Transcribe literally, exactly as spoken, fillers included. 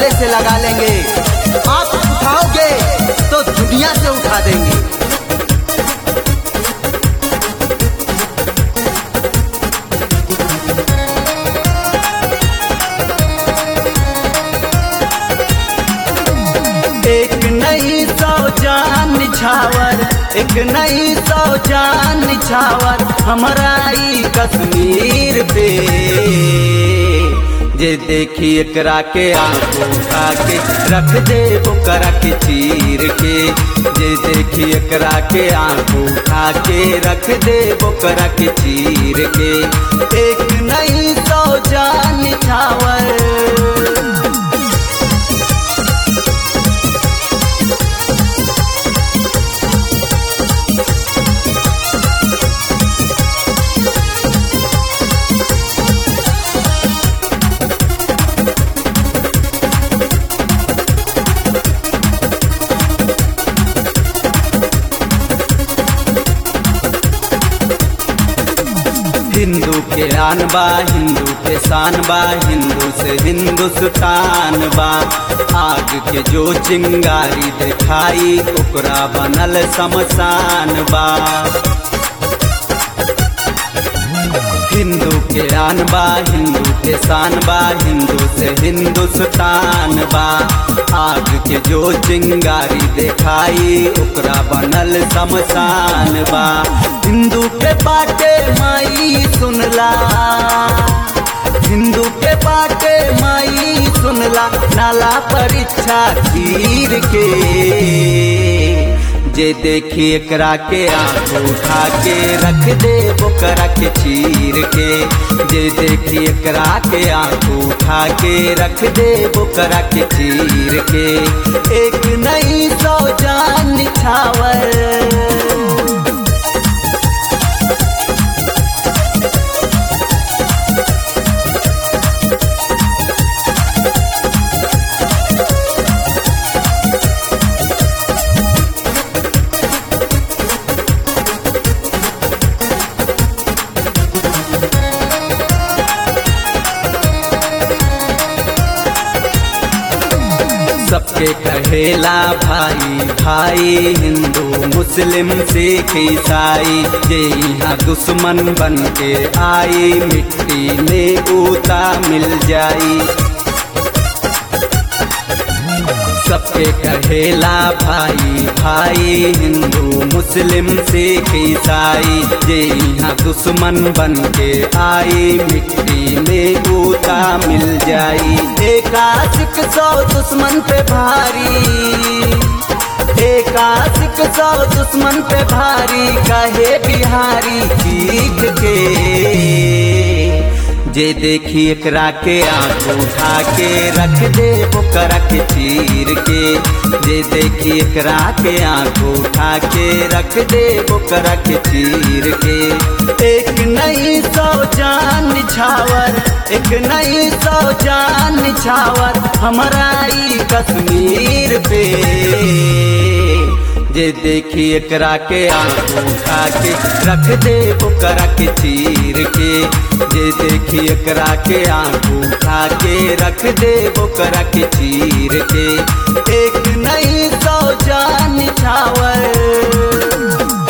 गले से लगा लेंगे। आप उठाओगे तो दुनिया से उठा देंगे। एक नई सौ जान निछावर, एक नई सौ जान निछावर हमारा ई कश्मीर पे। जे देखी एकरा के आंख उठा के रख दे ओकरा के चीर के। जे देखी एकरा के आंख उठा के रख दे ओकरा के चीर के। एक नई सौ जान निछावर। हिंदू के आन बा, हिंदू के शान बा, हिंदू से हिंदुस्तान बा। आग के जो चिंगारी दिखाई ओकरा बनल शमशान बा। हिंदू के आन बा, हिंदू के शान बा, हिंदू से हिंदुस्तान बा। आग के जो चिंगारी दिखाई ओकरा बनल शमशान बा। हिंदू के बाटे माई सुनला, हिंदू के बाटे माई सुनला नाला परीक्षा तीर के। जे देखी एकरा के आंख उठा के रख दे ओकरा के चीर के। जे देखी एकरा के आंख उठा के रख दे ओकरा के चीर के। एक नई सौ जान निछावर। सबके कहेला भाई भाई, हिंदू मुस्लिम सिख ईसाई। जे यहाँ दुश्मन बन के आई मिट्टी में ऊता मिल जाई। सबके कहेला भाई भाई, हिंदू मुस्लिम सिख ईसाई। जे यहाँ दुश्मन बन के आई मिट्टी में ऊता मिल जाई। एक आशिक सौ दुश्मन पे भारी, एक आशिक सौ दुश्मन पे भारी कहे बिहारी चीख के। जे देखी एकरा के आंख उठा के रख दे ओकरा के चीर के। जे देखी एकरा के आंख उठा के रख दे ओकरा के चीर के। एक नई सौ जान निछावर, एक नई सौ जान निछावर हमारा ई कश्मीर पे। जे देखी एकरा के आंख उठा के रख दे ओकरा के चीर के। जे देखी एकरा के आंख उठा के रख दे ओकरा के चीर के। एक नई सौ जान निछावर।